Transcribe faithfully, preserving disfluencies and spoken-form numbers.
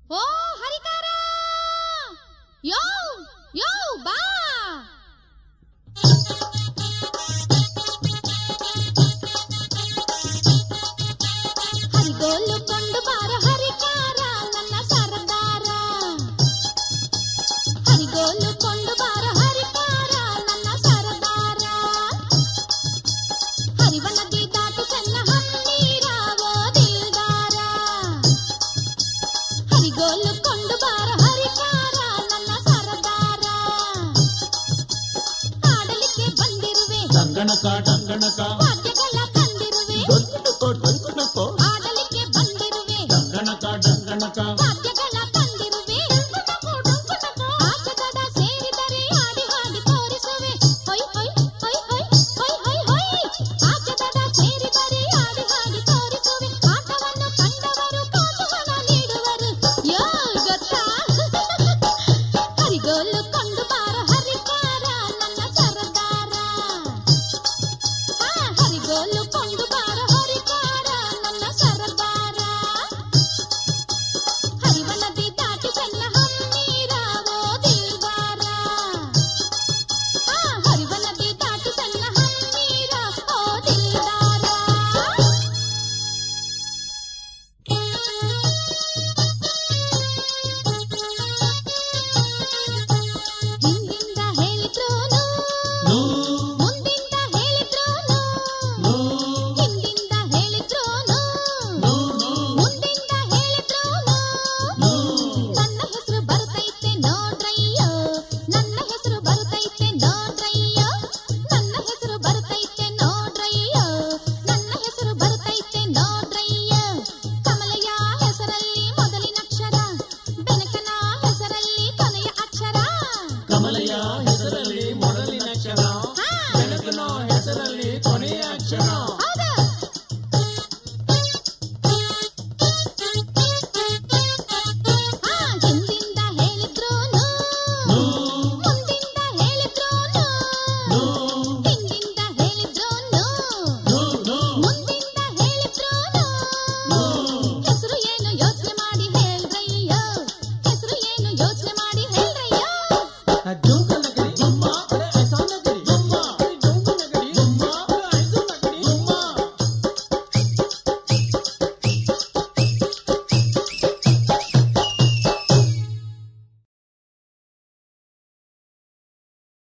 ಓ ಹರಿಕಾರ ಯೋ ಯೋ ಬಾ ಹರಿಗೋಲು ಕೊಂಡು ಬಾರ ಹರಿಕಾರ ನನ್ನ ಸರದಾರ ಹರಿಗೋಲು ಕೊಂಡು ಬಾರ ಹರಿಕಾರ ನನ್ನ ಸರದಾರ ಹರಿವನದಿ ದಾಟು ಸಣ್ಣ ಹನ್ನೀರ ಓದಿಲ್ದಾರ ಹರಿಗೋಲು ಕೊಂಡು ಬಾರ ಹರಿಕಾರ ನನ್ನ ಸರದಾರ ಆಡಲಿಕ್ಕೆ ಬಂದಿರುವೆ ಡಂಗಣಕ ಡಂಗಣಕ ವಾದ್ಯಗಳ ತಂದಿರುವೆ ಡೊಂಕಣಕೋ ಡೊಂಕಣಕೋ ಆಡಲಿಕ್ಕೆ ಬಂದಿರುವೆ ಡಂಗಣಕ ಡಂಗಣಕ